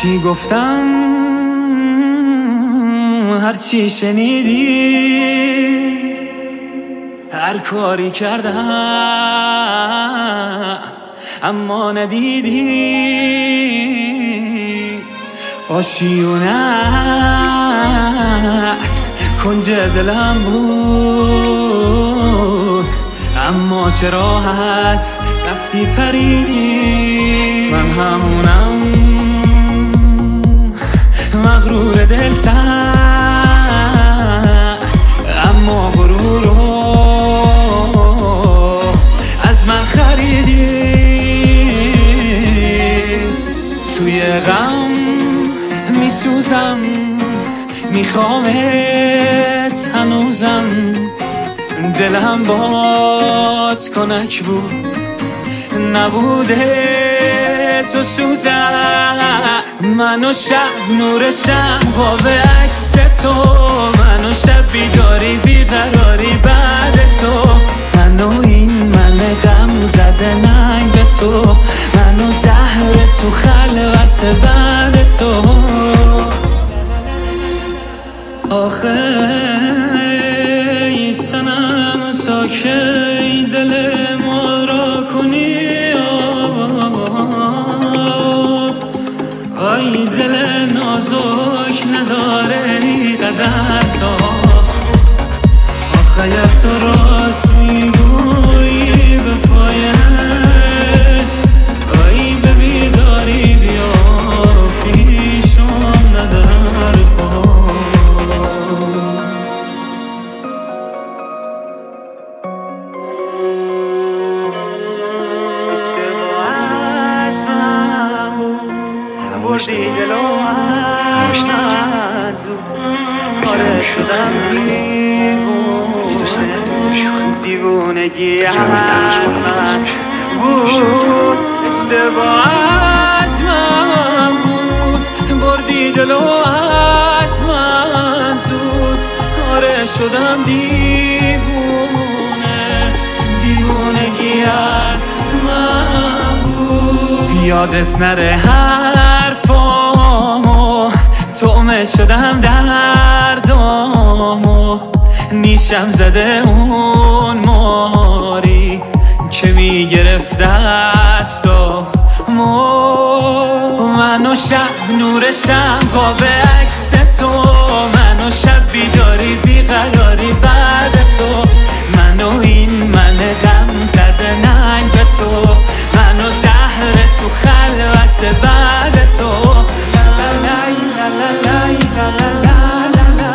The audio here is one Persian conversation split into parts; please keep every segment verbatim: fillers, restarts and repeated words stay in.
چی گفتم هرچی شنیدی، هر کاری کردم اما ندیدی. آشیونت کنج دلم بود، اما چه راحت رفتی پریدی. من همونم مغرور دل سر، اما غرور رو از من خریدی. توی غم میسوزم، میخوامت هنوزم، دلم باد کنک بود نبوده تو سوزم. من و شب نور شم قاب عکس تو، من و شب بیداری بیقراری بعد تو، من و این من غم زده ننگ به تو، من و زهر تو خلوت بعد تو. آخه ای سنم تا کی دل ما را کنی، آی دل نازک نداره ای قدر تو. آخه تو راست میگویی به فایش، آی به بیداری بیا پیشم ندر خود. بردی جلو از فکرم شوخی دیوونگی فکرم این تلاش کنم درست میشه. اشتباه من بود، بردی جلو از من زود. آره شدم دیوونه، دیوونگی از من بود. یادت نره حرفامو، طعمه شدم دردامو، نیشم زده اون ماری که میگرفت دستامو. من و شب نور شم قاب عکس تو، من و شب بیداری بیقراری بعد تو، من و این من غم زده ننگ به تو، من و زهر تو خلوت بعد تو. لا لا لا لا لا لا لا لا لا.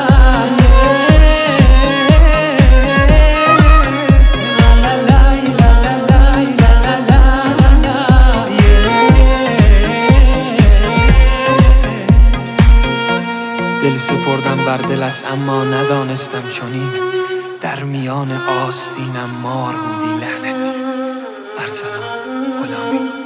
دل سپردم بر دلت اما ندانستم چنین، در میان آستینم مار بودی لعنتی. ارسلان غلامی.